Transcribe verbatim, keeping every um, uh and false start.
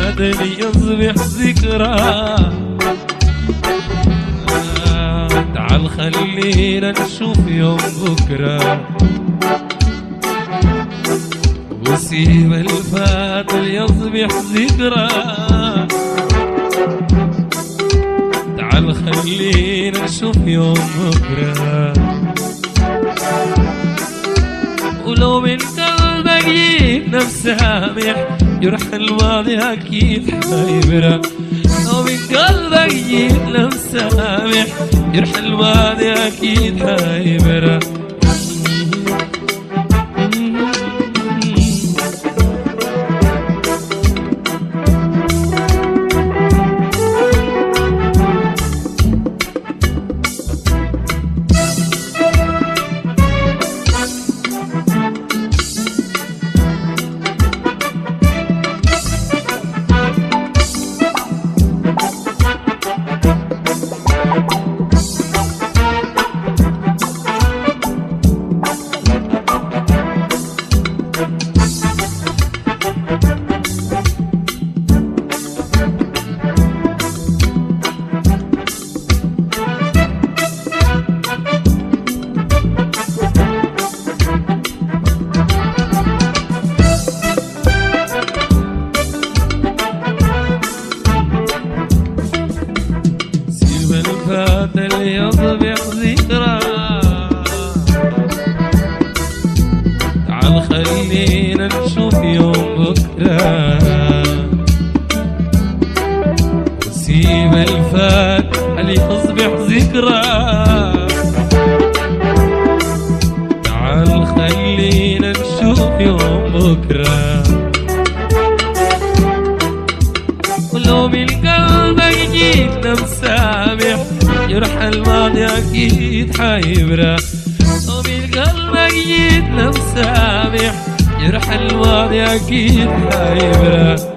فات يصبح ذكرى. تعال خلينا نشوف يوم بكرة وسيب الفات يصبح ذكرى. تعال خلينا نشوف يوم بكرة ولو من قلبك جيت نفس سامح جرح الماضي أكيد حيبرى. لو من قلبك جيت نفس سامح جرح الماضي أكيد حيبرى. فات يصبح ذكرى. تعال خلينا نشوف يوم بكرة وسيب الفات اللي يصبح ذكرى. تعال خلينا نشوف يوم بكرة ولو من قلبك جيت مسامح جرح الماضي أكيد حيبرى. لو من قلبك جيت مسامح جرح الماضي أكيد حيبرى.